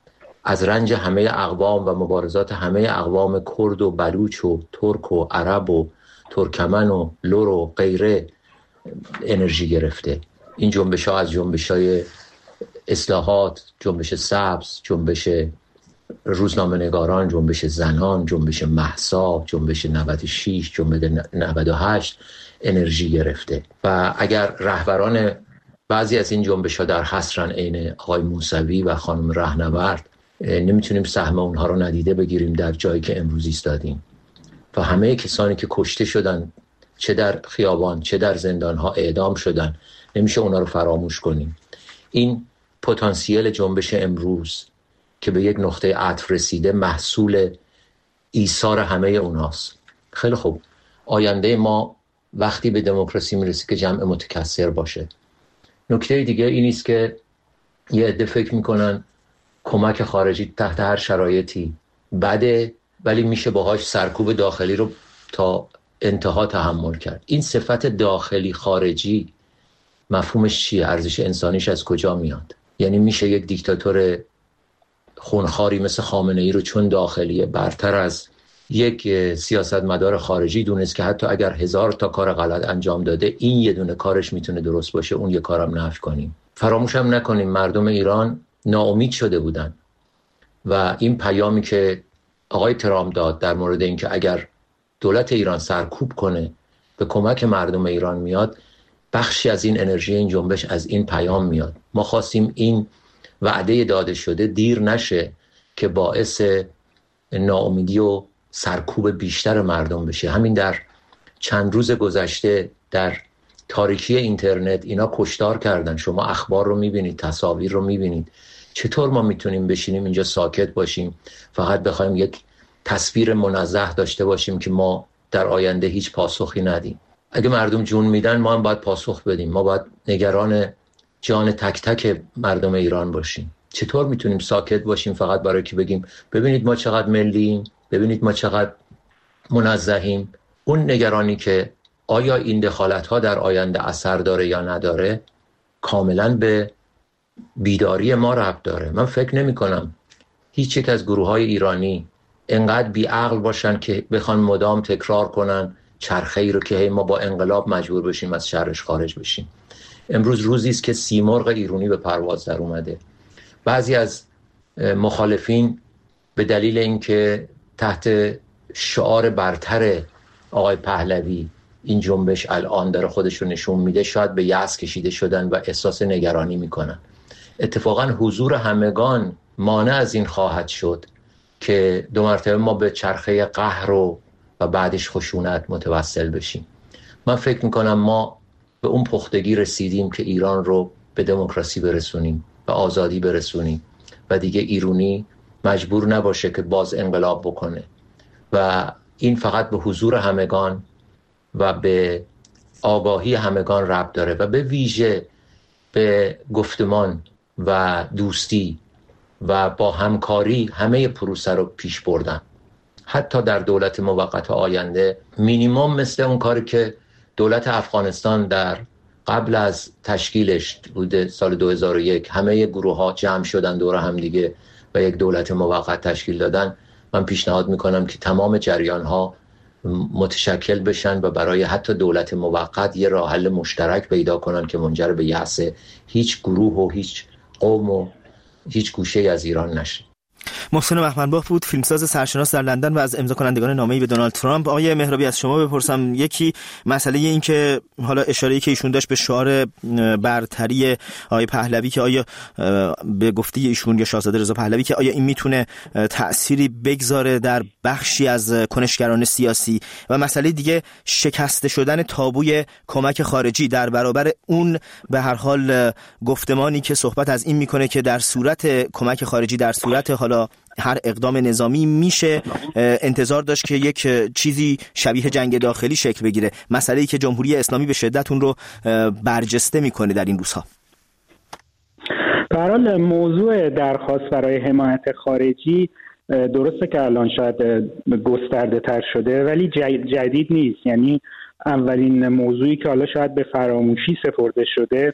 G: از رنج همه اقوام و مبارزات همه اقوام کرد و بلوچ و ترک و عرب و ترکمن و لور و غیره انرژی گرفته. این جنبش ها از جنبش های اصلاحات، جنبش سبز، جنبش روزنامه‌نگاران، جنبش زنان، جنبش مهسا، جنبش 96، جنبش 98 انرژی گرفته. و اگر رهبران بعضی از این جنبش‌ها در حصرن عین آقای موسوی و خانم رهنورد، نمیتونیم سهم اونها رو ندیده بگیریم در جایی که امروز ایستادیم. و همه کسانی که کشته شدن، چه در خیابان چه در زندان‌ها اعدام شدن، نمیشه اونا رو فراموش کنیم. این پتانسیل جنبش امروز که به یک نقطه عطف رسیده محصول ایثار همه اوناست. خیلی خوب، آینده ما وقتی به دموکراسی میرسه که جمع متکثر باشه. نکته دیگه این است که یه عده فکر میکنن کمک خارجی تحت هر شرایطی بده، ولی میشه باهاش سرکوب داخلی رو تا انتها تحمل کرد. این صفت داخلی خارجی مفهومش چیه؟ ارزش انسانیش از کجا میاد؟ یعنی میشه یک دیکتاتور خونخواری مثل خامنه‌ای رو چون داخلیه برتر از یک سیاستمدار خارجی دونست که حتی اگر 1000 تا کار غلط انجام داده این یه دونه کارش میتونه درست باشه، اون یه کارم نفی کنیم. فراموش هم نکنیم مردم ایران ناامید شده بودن و این پیامی که آقای ترامپ داد در مورد اینکه اگر دولت ایران سرکوب کنه به کمک مردم ایران میاد، بخشی از این انرژی این جنبش از این پیام میاد. ما خواستیم این وعده داده شده دیر نشه که باعث ناامیدی و سرکوب بیشتر مردم بشه. همین در چند روز گذشته در تاریکی اینترنت اینا کشتار کردن. شما اخبار رو میبینید، تصاویر رو میبینید. چطور ما میتونیم بشینیم اینجا ساکت باشیم فقط بخوایم یک تصویر منزه داشته باشیم که ما در آینده هیچ پاسخی ندیم؟ اگه مردم جون میدن ما هم باید پاسخ بدیم. ما باید نگران جان تک تک مردم ایران باشیم. چطور میتونیم ساکت باشیم فقط برای که بگیم ببینید ما چقدر ملیم، ببینید ما چقدر منزهیم؟ اون نگرانی که آیا این دخالت ها در آینده اثر داره یا نداره کاملا به بیداری ما ربط داره. من فکر نمی کنم هیچ یک از گروه های ایرانی انقدر بی عقل باشن که بخوان مدام تکرار کنن چرخه‌ای رو که ما با انقلاب مجبور بشیم از شرش خارج بشیم. امروز روزی است که سیمرغ ایرانی به پرواز در اومده. بعضی از مخالفین به دلیل اینکه تحت شعار برتر آقای پهلوی این جنبش الان داره خودش رو نشون میده، شاید به یأس کشیده شدن و احساس نگرانی میکنن. اتفاقا حضور همگان مانع از این خواهد شد که دو مرتبه ما به چرخه قهر و بعدش خشونت متوسل بشیم. من فکر میکنم ما به اون پختگی رسیدیم که ایران رو به دموکراسی برسونیم، به آزادی برسونیم و دیگه ایرانی مجبور نباشه که باز انقلاب بکنه. و این فقط به حضور همگان و به آگاهی همگان ربط داره و به ویژه به گفتمان و دوستی و با همکاری همه پروسه رو پیش بردن. حتی در دولت موقت آینده مینیمم مثل اون کاری که دولت افغانستان در قبل از تشکیلش بود سال 2001 همه گروه‌ها جمع شدن دور هم دیگه و یک دولت موقت تشکیل دادن، من پیشنهاد میکنم که تمام جریان‌ها متشکل بشن و برای حتی دولت موقت یه راه حل مشترک پیدا کنن که منجر به یأس هیچ گروه و هیچ قوم و هیچ گوشه از ایران نشه.
A: محسن مخملباف بود، فیلمساز سرشناس در لندن و از امضا کنندگان نامه‌ای به دونالد ترامپ. آقای مهرابی از شما بپرسم، یکی مسئله این که حالا اشاره‌ای که ایشون داشت به شعار برتری آقای پهلوی که آیا به گفته ایشون یا شاهزاده رضا پهلوی که آیا این میتونه تأثیری بگذاره در بخشی از کنشگران سیاسی، و مسئله دیگه شکسته شدن تابوی کمک خارجی در برابر اون به هر حال گفتمانی که صحبت از این میکنه که در صورت کمک خارجی، در صورت حالا هر اقدام نظامی میشه انتظار داشت که یک چیزی شبیه جنگ داخلی شکل بگیره، مسئله‌ای که جمهوری اسلامی به شدت اون رو برجسته میکنه در این روزها.
C: به هر حال موضوع درخواست برای حمایت خارجی درسته که الان شاید گسترده تر شده ولی جدید نیست. یعنی اولین موضوعی که حالا شاید به فراموشی سپرده شده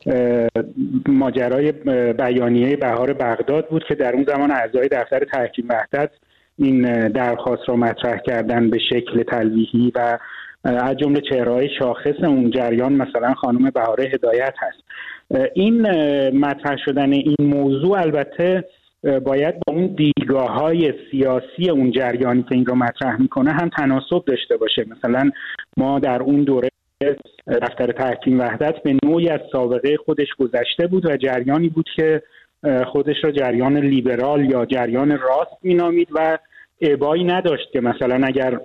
C: ماجرای بیانیه بهار بغداد بود که در اون زمان اعضای دفتر تحکیم وحدت این درخواست رو مطرح کردن به شکل تلویحی و از جمله چهره‌های شاخص اون جریان مثلا خانم بهاره هدایت هست. این مطرح شدن این موضوع البته باید با اون دیدگاه‌های سیاسی اون جریانی که این رو مطرح میکنه هم تناسب داشته باشه. مثلا ما در اون دوره دفتر تحکیم وحدت به نوعی از سابقه خودش گذشته بود و جریانی بود که خودش را جریان لیبرال یا جریان راست مینامید و ابایی نداشت که مثلا اگر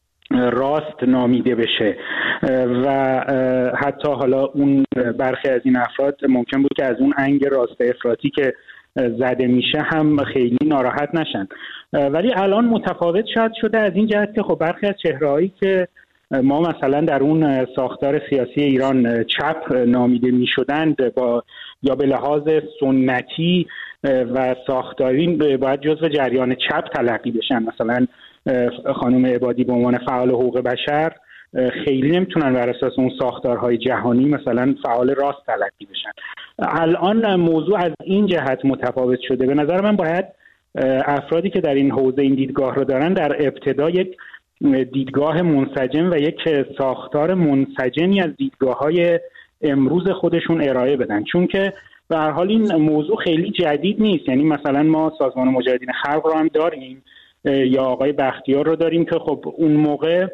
C: راست نامیده بشه و حتی حالا اون برخی از این افراد ممکن بود که از اون انگ راست افراطی که زده میشه هم خیلی ناراحت نشن. ولی الان متفاوت شده از این جهت که خب برخی از چهره‌هایی که ما مثلا در اون ساختار سیاسی ایران چپ نامیده می شدند یا به لحاظ سنتی و ساختاری باید جزو جریان چپ تلقی بشن. مثلا خانم عبادی به عنوان فعال حقوق بشر خیلی نمیتونن بر اساس اون ساختارهای جهانی مثلا فعال راست تلقی بشن. الان موضوع از این جهت متفاوت شده. به نظر من باید افرادی که در این حوزه این دیدگاه رو دارن در ابتدا یک دیدگاه منسجم و یک ساختار منسجمی از دیدگاه‌های امروز خودشون ارائه بدن، چون که به هر حال این موضوع خیلی جدید نیست. یعنی مثلا ما سازمان مجاهدین خلق رو هم داریم یا آقای بختیار رو داریم که خب اون موقع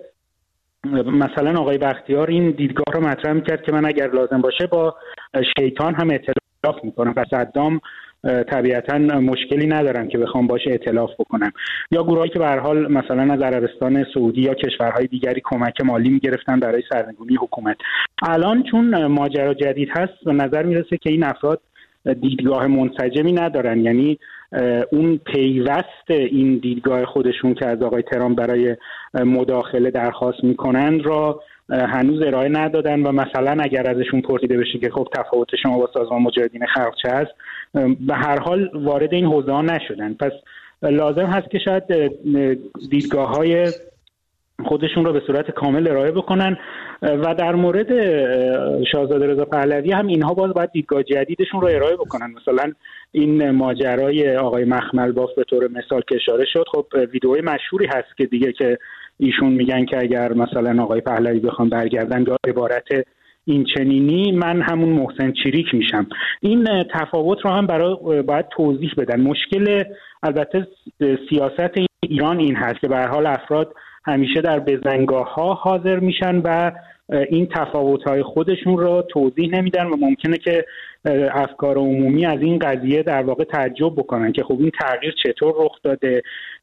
C: مثلا آقای بختیار این دیدگاه رو مطرح می‌کرد که من اگر لازم باشه با شیطان هم ائتلاف می‌کنم و صدام طبیعتاً مشکلی ندارم که بخوام باشه ائتلاف بکنم. یا گروهایی که به هر حال مثلا از عربستان سعودی یا کشورهای دیگری کمک مالی میگرفتن برای سرنگونی حکومت. الان چون ماجرا جدید هست به نظر میرسه که این افراد دیدگاه منسجمی ندارن، یعنی اون پیوست این دیدگاه خودشون که از آقای ترامپ برای مداخله درخواست میکنند را هنوز ارائه ندادن و مثلا اگر ازشون پرسیده بشه که خب تفاوت شما با سازمان مجاهدین خلق چه هست، به هر حال وارد این حوزه ها نشدن. پس لازم هست که شاید دیدگاه‌های خودشون رو به صورت کامل ارائه بکنن و در مورد شاهزاده رضا پهلوی هم اینها باید دیدگاه جدیدشون رو ارائه بکنن. مثلا این ماجرای آقای مخملباف به طور مثال که اشاره شد، خب ویدئوی مشهوری هست که دیگه که ایشون میگن که اگر مثلا آقای پهلوی بخوام برگردن یا عبارت این چنینی من همون محسن چریک میشم. این تفاوت رو هم باید توضیح بدن. مشکل البته سیاست ایران این هست که به هر حال افراد همیشه در بزنگاه‌ها حاضر میشن و این تفاوت‌های خودشون رو توضیح نمیدن و ممکنه که افکار عمومی از این قضیه در واقع تعجب بکنن که خب این تغییر چطور رخ داده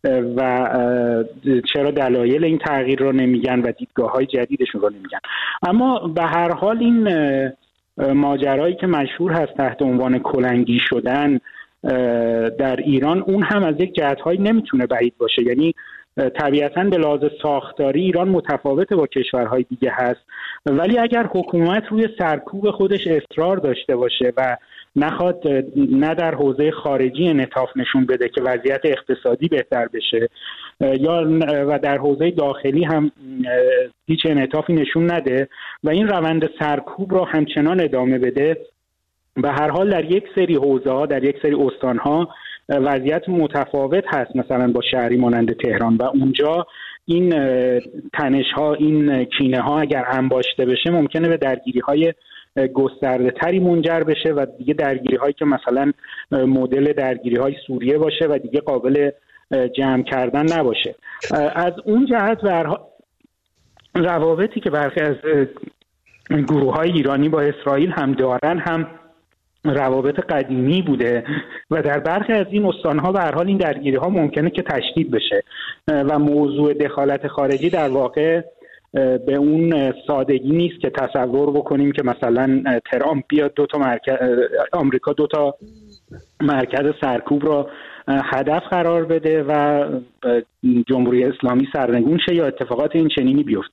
C: و چرا دلایل این تغییر رو نمیگن و دیدگاه‌های جدیدشون رو نمیگن. اما به هر حال این ماجرایی که مشهور هست تحت عنوان کلنگی شدن در ایران، اون هم از یک جهت‌هایی نمیتونه بعید باشه. یعنی طبیعتاً به لحاظ ساختاری ایران متفاوت با کشورهای دیگه هست، ولی اگر حکومت روی سرکوب خودش اصرار داشته باشه و نخواد نه در حوزه خارجی انعطاف نشون بده که وضعیت اقتصادی بهتر بشه و در حوزه داخلی هم هیچ انعطافی نشون نده و این روند سرکوب رو همچنان ادامه بده، به هر حال در یک سری حوزه‌ها، در یک سری استان‌ها وضعیت متفاوت هست، مثلا با شهری مانند تهران، و اونجا این تنش‌ها، این کینه‌ها اگر انباشته بشه ممکنه به درگیری‌های گسترده تری منجر بشه و دیگه درگیری‌هایی که مثلا مدل درگیری‌های سوریه باشه و دیگه قابل جمع کردن نباشه. از اون جهت روابطی که برخی از گروه‌های ایرانی با اسرائیل هم دارن هم روابط قدیمی بوده و در برخی از این استان‌ها به هر حال این درگیری‌ها ممکنه که تشدید بشه و موضوع دخالت خارجی در واقع به اون سادگی نیست که تصور بکنیم که مثلا ترامپ بیاد آمریکا 2 مرکز سرکوب را هدف قرار بده و جمهوری اسلامی سرنگون شه یا اتفاقات این چنینی بیفته.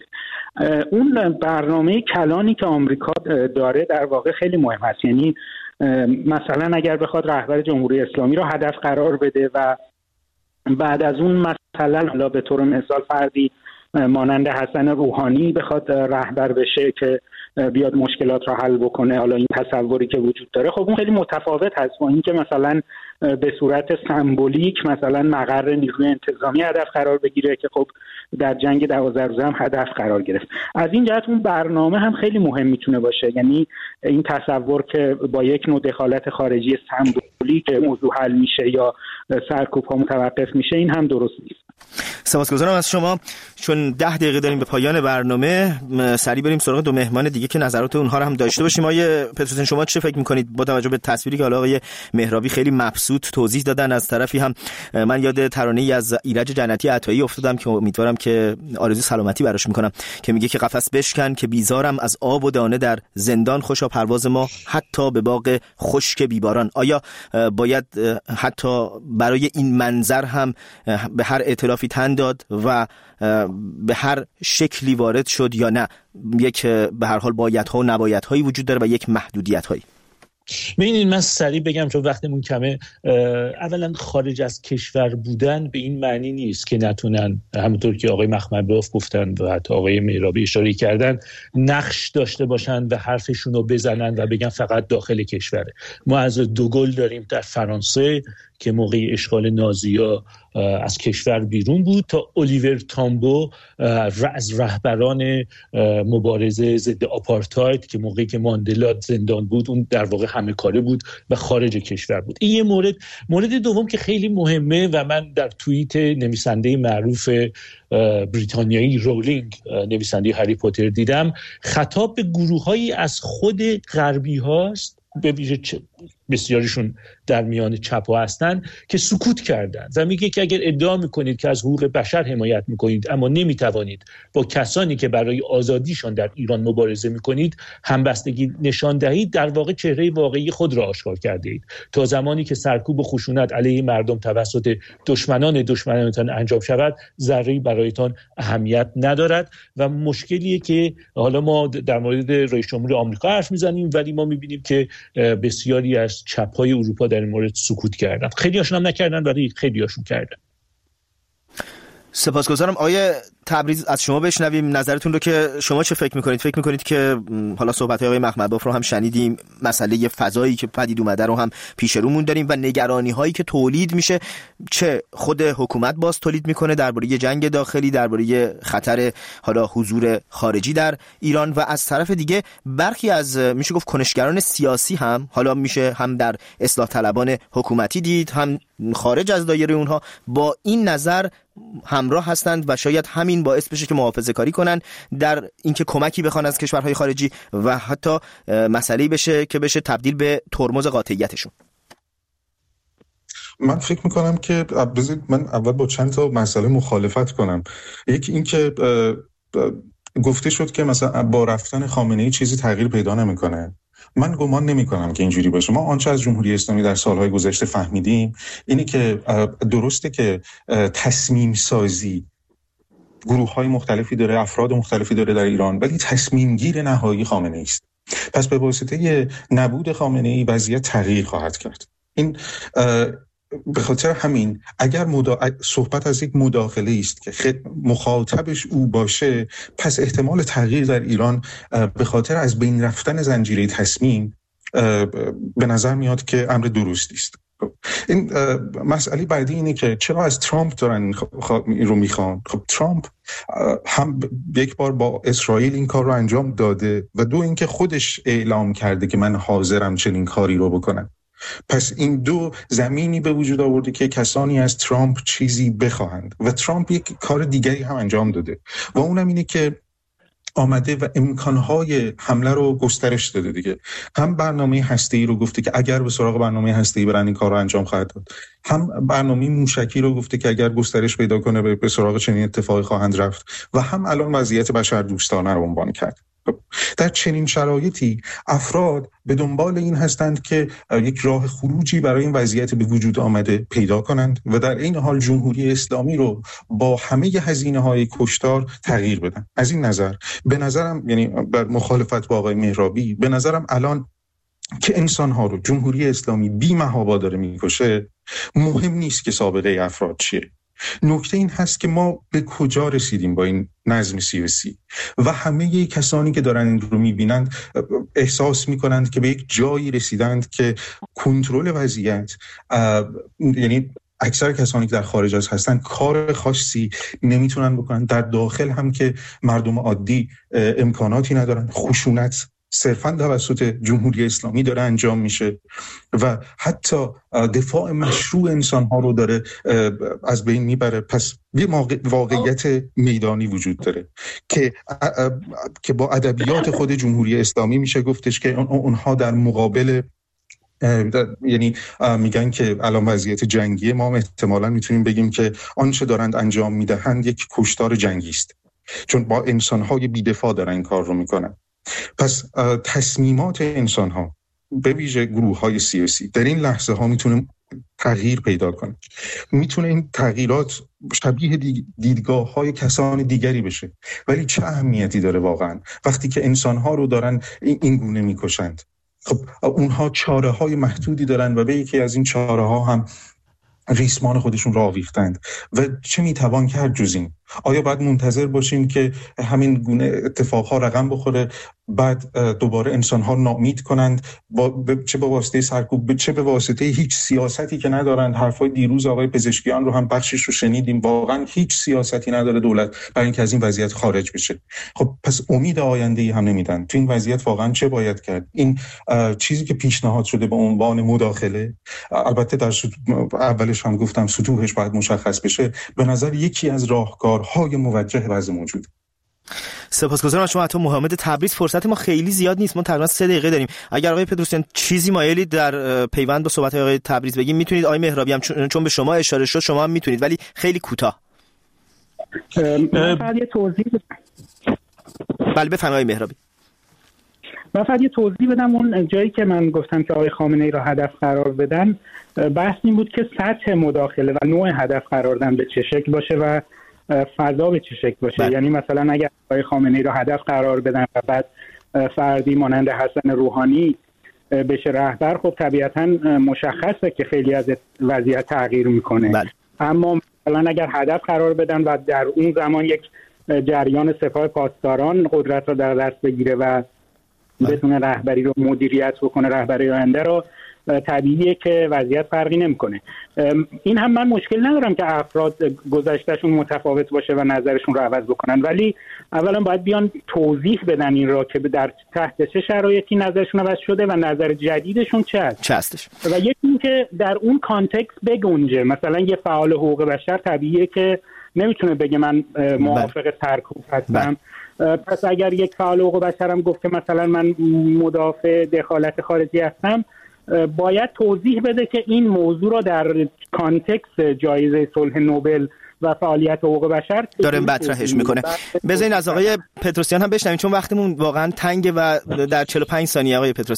C: اون برنامه کلانی که آمریکا داره در واقع خیلی مهم است. یعنی مثلا اگر بخواد رهبر جمهوری اسلامی را هدف قرار بده و بعد از اون مثلا به طور مثال فردی مانند حسن روحانی بخواد رهبر بشه که بیاد مشکلات را حل بکنه، حالا این تصوری که وجود داره خب اون خیلی متفاوت هست با اینکه مثلا به صورت سمبولیک مثلا مقر نیروی انتظامی هدف قرار بگیره که خب در جنگ 12 روزه هم هدف قرار گرفت. از این جهت اون برنامه هم خیلی مهم میتونه باشه، یعنی این تصور که با یک نوع دخالت خارجی سمبولیک موضوع حل میشه یا سرکوب ها متوقف میشه این هم درست نیست.
A: سپاسگزارم از شما. چون 10 دقیقه داریم به پایان برنامه، سریع بریم سراغ 2 مهمان دیگه که نظرات اونها رو هم داشته باشیم. آقای پتروسیان شما چه فکر می‌کنید با توجه به تصویری که آقای مهرابی خیلی مبسوط توضیح دادن؟ از طرفی هم من یاد ترانه‌ای از ایرج جنتی عطایی افتادم که امیدوارم که آرزوی سلامتی براش می‌کنم که میگه که قفس بشکن که بیزارم از آب و دانه در زندان، خوشا پرواز ما حتی به باغ خشک بیباران. آیا باید حتی برای این منظر هم به هر ائتلافی تن داد و به هر شکلی وارد شد یا نه؟ یک به هر حال بایدها و نبایدهایی وجود داره و یک محدودیت‌هایی.
D: ببینید من سریع بگم چون وقتمون کمه. اولا خارج از کشور بودن به این معنی نیست که نتونن، همونطور که آقای مخمدباف گفتن و حتی آقای مهرابی اشاره کردن، نقش داشته باشن و حرفشون رو بزنن و بگن فقط داخل کشوره. ما از دوگل داریم در فرانسه که موقع اشغال نازی‌ها از کشور بیرون بود، تا الیور تامبو از رهبران مبارزه ضد آپارتاید که موقعی که ماندلا زندان بود اون در واقع همه کاره بود و خارج کشور بود. این یه مورد دوم که خیلی مهمه و من در توییت نویسنده معروف بریتانیایی رولینگ، نویسنده هری پاتر، دیدم خطاب به گروه‌هایی از خود غربی هاست، به ویژه بسیاریشون در میان چپ‌ها هستن، که سکوت کردن و میگه که اگر ادعا میکنید که از حقوق بشر حمایت میکنید اما نمیتوانید با کسانی که برای آزادیشان در ایران مبارزه میکنید همبستگی نشان دهید، در واقع چهره واقعی خود را آشکار کرده اید. تا زمانی که سرکوب و خشونت علیه مردم توسط دشمنانتان انجام شود، ذره‌ای برایتان اهمیت ندارد و مشکلیه که حالا ما در مورد رئیس جمهور آمریکا حرف میزنیم ولی ما میبینیم که بسیاری از چپ‌های اروپا در این مورد سکوت کردن. خیلی هاشون هم نکردن ولی خیلی هاشون کردن.
A: سپاسگزارم. آیه تبریز از شما بشنویم نظرتون رو که شما چه فکر میکنید؟ فکر میکنید که حالا صحبت‌های آقای مخمدباف رو هم شنیدیم، مسئله فضایی که پدید اومده رو هم پیش رومون داریم و نگرانی‌هایی که تولید میشه، چه خود حکومت باز تولید میکنه درباره جنگ داخلی، درباره خطر حالا حضور خارجی در ایران، و از طرف دیگه برخی از میشه گفت کنشگران سیاسی هم، حالا میشه هم در اصلاح طلبان حکومتی دید هم خارج از دایره اونها، با این نظر همراه هستند و شاید همین باعث بشه که محافظه‌کاری کنن در اینکه کمکی بخوان از کشورهای خارجی و حتی مسئله‌ای بشه که بشه تبدیل به ترمز قاطعیتشون.
E: من فکر میکنم که من اول با چند تا مسئله مخالفت کنم. یکی این که گفته شد که مثلا با رفتن خامنه‌ای چیزی تغییر پیدا نمیکنه. من گمان نمی‌کنم که اینجوری باشه. ما آنچه از جمهوری اسلامی در سالهای گذشته فهمیدیم اینه که درسته که تصمیم سازی گروه‌های مختلفی داره، افراد مختلفی داره در ایران، ولی تصمیم گیر نهایی خامنه‌ای است. پس به واسطه نبود خامنه‌ای وضعیت تغییر خواهد کرد. این به خاطر همین اگر صحبت از یک مداخله است که مخاطبش او باشه، پس احتمال تغییر در ایران به خاطر از بین رفتن زنجیره تصمیم به نظر میاد که امر درستی است. این مسئله بعدی اینه که چرا از ترامپ دارن این رو میخوان؟ خب ترامپ هم یک بار با اسرائیل این کار رو انجام داده و دو اینکه خودش اعلام کرده که من حاضرم چنین کاری رو بکنم. پس این دو زمینی به وجود آورده که کسانی از ترامپ چیزی بخواهند و ترامپ یک کار دیگری هم انجام داده و اونم اینه که آمده و امکانهای حمله رو گسترش داده دیگه. هم برنامه هسته‌ای رو گفته که اگر به سراغ برنامه هسته‌ای برن این کار رو انجام خواهد داد، هم برنامه موشکی رو گفته که اگر گسترش پیدا کنه به سراغ چنین اتفاقی خواهند رفت و هم الان وضعیت بشردوستانه رو عنوان کرد. در چنین شرایطی افراد به دنبال این هستند که یک راه خروجی برای این وضعیت به وجود آمده پیدا کنند و در این حال جمهوری اسلامی رو با همه هزینه‌های کشتار تغییر بدن. از این نظر به نظرم، یعنی بر مخالفت با آقای مهرابی، به نظرم الان که انسان‌ها رو جمهوری اسلامی بی‌محابا داره می‌کشه، مهم نیست که سابقه افراد چیه. نکته این هست که ما به کجا رسیدیم با این نظم سیاسی و همه کسانی که دارن این رو میبینند احساس میکنند که به یک جایی رسیدند که کنترل وضعیت، یعنی اکثر کسانی که در خارج از هستن کار خاصی نمیتونن بکنن، در داخل هم که مردم عادی امکاناتی ندارن، خشونت صرفاً توسط جمهوری اسلامی داره انجام میشه و حتی دفاع مشروع انسان‌ها رو داره از بین میبره. پس یه واقعیت میدانی وجود داره که با ادبیات خود جمهوری اسلامی میشه گفتش که اونها در مقابل، یعنی میگن که الان وضعیت جنگیه، ما احتمالاً میتونیم بگیم که آنچه دارند انجام میدهند یک کشتار جنگی است، چون با انسان‌های بی‌دفاع دارن این کار رو میکنن. پس تصمیمات انسان‌ها به ویژه گروه‌های سیاسی در این لحظه ها میتونه تغییر پیدا کنه. میتونه این تغییرات شبیه دیدگاه‌های کسان دیگری بشه، ولی چه اهمیتی داره واقعا وقتی که انسان‌ها رو دارن این گونه میکشند؟ خب اونها چاره‌های محدودی دارن و به یکی از این چاره‌ها هم ریسمان خودشون را آویختند و چه میتوان کرد جز این؟ آیا باید منتظر باشیم که همین گونه اتفاقها رقم بخوره بعد دوباره انسانها ناامید کنند، چه به واسطه سرکوب، چه به واسطه هیچ سیاستی که ندارند؟ حرفای دیروز آقای پزشکیان رو هم بخشش رو شنیدیم، واقعا هیچ سیاستی نداره دولت برای اینکه از این وضعیت خارج بشه. خب پس امید آینده‌ای هم نمیدن. تو این وضعیت واقعا چه باید کرد؟ این چیزی که پیشنهاد شده به عنوان مداخله، البته در اولش هم گفتم سطوحش باید مشخص بشه، به نظر یکی از راهکارهای موجه وضع موجود.
A: سپاسگزارم از شما عطا محمد تبریز. فرصت ما خیلی زیاد نیست، ما تقریبا 3 دقیقه داریم. اگر آقای پتروسیان چیزی مایلید در پیوند با صحبت آقای تبریز بگیم میتونید. آقای مهرابی هم چون به شما اشاره شد شما هم میتونید، ولی خیلی کوتاه.
C: فقط یه توضیح
A: بله بفرمایید آقای مهرابی.
C: من فقط یه توضیح بدم. اون جایی که من گفتم که آقای خامنه‌ای را هدف قرار بدن، بحث این بود که سطح مداخله و نوع هدف قرار دادن به چه شکل باشه و فضا به چه شکل باشه. یعنی مثلا اگر آقای خامنه‌ای را هدف قرار بدن و بعد فردی مانند حسن روحانی بشه رهبر، خب طبیعتاً مشخصه که خیلی از وضعیت تغییر میکنه. اما مثلا اگر هدف قرار بدن و در اون زمان یک جریان سپاه پاسداران قدرت را در دست بگیره و بتونه رهبری رو مدیریت بکنه، رهبری آینده رو، طبیعیه که وضعیت فرقی نمیکنه. این هم من مشکل ندارم که افراد گذشتهشون متفاوت باشه و نظرشون رو عوض بکنن، ولی اولا باید بیان توضیح بدن این را که در تحت چه شرایطی نظرشون عوض شده و نظر جدیدشون چه هستش و یکی این که در اون کانتکست بگنجه. مثلا یه فعال حقوق بشر طبیعیه که نمیتونه بگه من موافق سرکوب هستم. پس اگر یک فعال حقوق بشرم گفت که مثلا من مدافع دخالت خارجی هستم، باید توضیح بده که این موضوع را در کانتکست جایزه صلح نوبل و فعالیت حقوق بشر
A: داره مطرحش میکنه. بذارین از آقای پتروسیان هم بشنویم چون وقتمون واقعا تنگه و در 45 ثانیه. آقای پتروسیان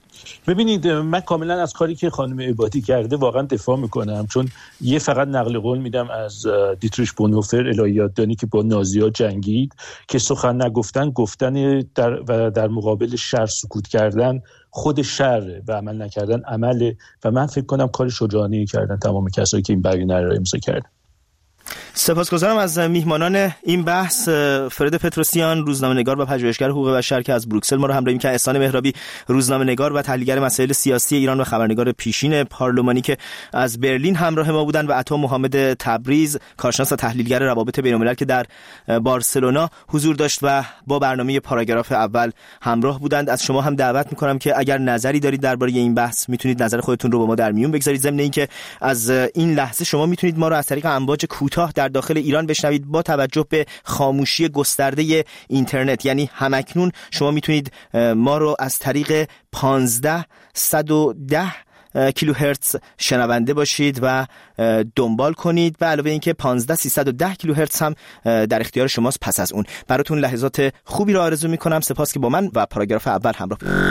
D: ببینید من کاملا از کاری که خانم عبادی کرده واقعا دفاع میکنم، چون یه فقط نقل قول میدم از دیتریش بونهوفر الهیات‌دانی که با نازی‌ها جنگید که سخن نگفتن گفتن و در مقابل شر سکوت کردن خود شر و عمل نکردن عمله و من فکر کنم کار شجاعانه‌ای کردن تمام کسایی که این بیانیه رو امضا کردن.
A: سپاسگزارم از میهمانان این بحث، فرید پتروسیان روزنامه‌نگار و پژوهشگر حقوق بشر که از بروکسل ما رو همراهی می‌کرد، احسان مهرابی روزنامه‌نگار و تحلیلگر مسائل سیاسی ایران و خبرنگار پیشین پارلمانی که از برلین همراه ما بودند، و عطا محمد تبریز کارشناس و تحلیلگر روابط بین‌الملل که در بارسلونا حضور داشت و با برنامه پاراگراف اول همراه بودند. از شما هم دعوت می‌کنم که اگر نظری دارید درباره این بحث میتونید نظر خودتون رو با ما در میون بگذارید. ضمن اینکه از این لحظه شما میتونید ما رو از طریق امواج کوتاه در داخل ایران بشنوید با توجه به خاموشی گسترده اینترنت. یعنی همکنون شما میتونید ما رو از طریق 15110 کیلوهرتز شنونده باشید و دنبال کنید، و علاوه اینکه 15310 کیلوهرتز هم در اختیار شماست. پس از اون براتون لحظات خوبی رو آرزو میکنم. سپاس که با من و پاراگراف اول همراه